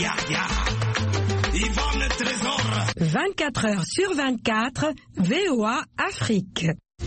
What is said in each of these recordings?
Yvonne Trésor. 24 heures sur 24, VOA Afrique.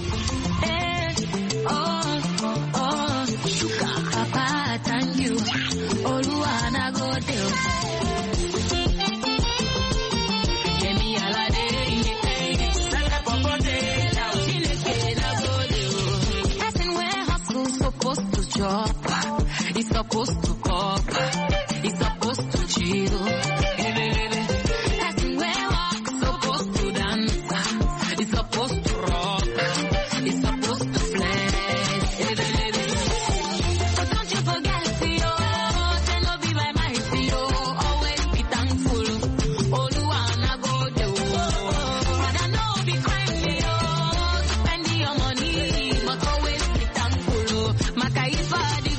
It's supposed to pop, it's supposed to chill. That's where walk, supposed to dance, it's supposed to rock, it's supposed to flex. But don't you forget, yo, say no be by might, yo, always be thankful. Oluwana go do, but I know be crime, yo, spend your money, but always be thankful. Makaifa.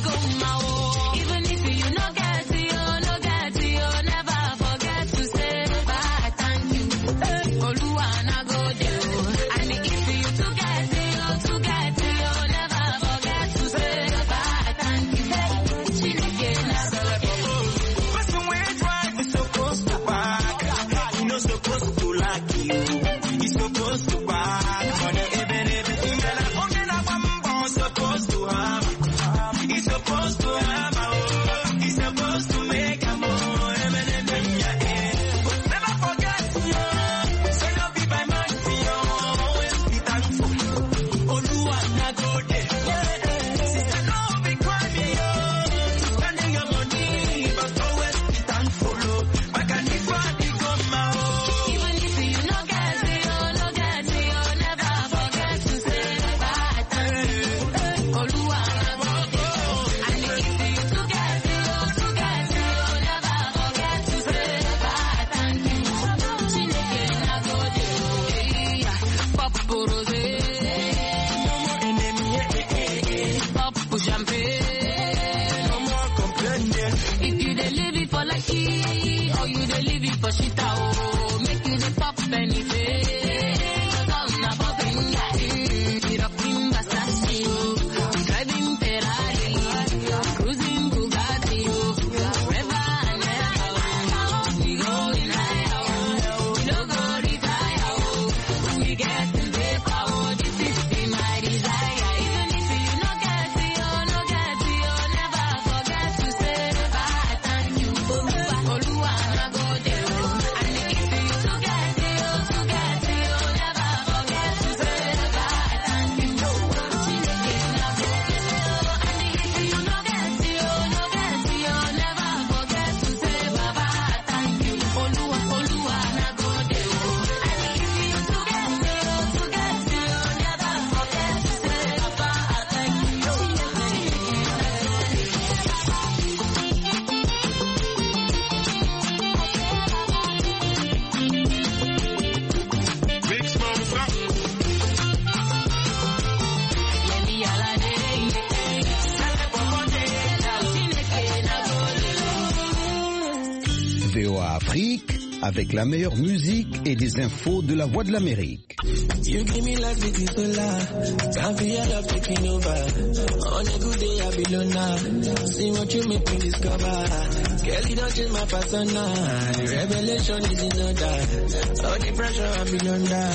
VOA Afrique, avec la meilleure musique et des infos de la Voix de l'Amérique. You give me life, it is solar. Can't be your love taking over. On a good day, I be loner. See what you make me discover. Girl, you don't change my persona. Revelation is in order. All the pressure I be under.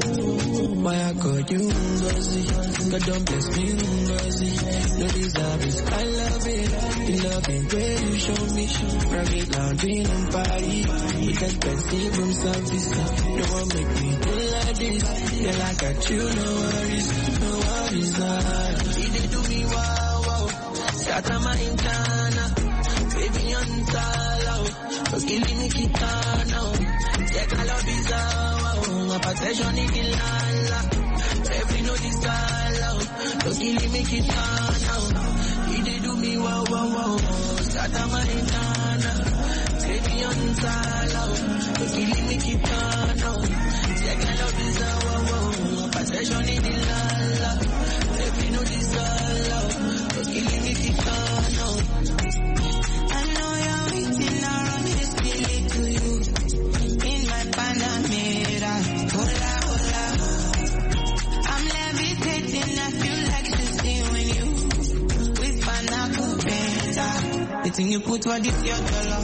Why I call you Ngozi? God don't bless me, Ngozi. No deserve it. I love it. The love it where you show me. Private lounge in Paris. With expensive room service. Don't want make me do like this. Girl, I got you, no worries. No worries, He did do me wow. Scatter my intana. Baby, on tall, cause killing me kitana. Take a love is my possession in the lala. Every no desire, cause killing me kitana. He did do me wow. Scatter my intana. Baby, on tall, cause killing me kitana. Take a love is my possession in the lala. Every no desire, cause killing me kitana. Panamera, hola, hola. I'm levitating, I feel like shooting when you with Panacupeta. The thing you put what is your dollar.